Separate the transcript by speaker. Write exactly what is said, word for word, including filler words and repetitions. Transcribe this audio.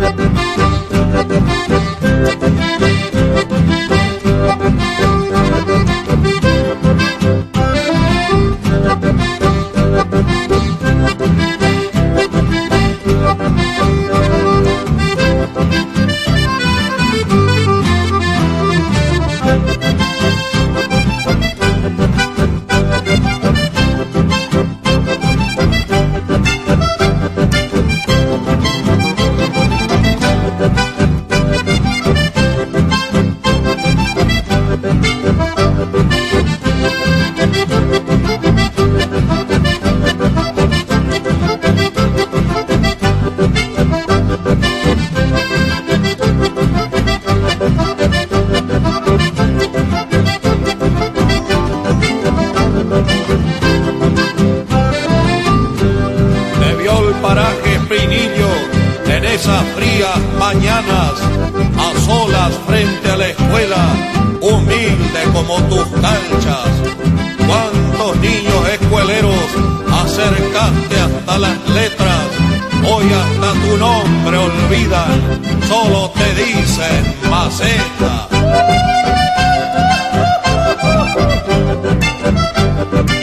Speaker 1: esas frías mañanas, a solas frente a la escuela, humilde como tus canchas. Cuántos niños escueleros acercaste hasta las letras, hoy hasta tu nombre olvidan, solo te dicen maceta.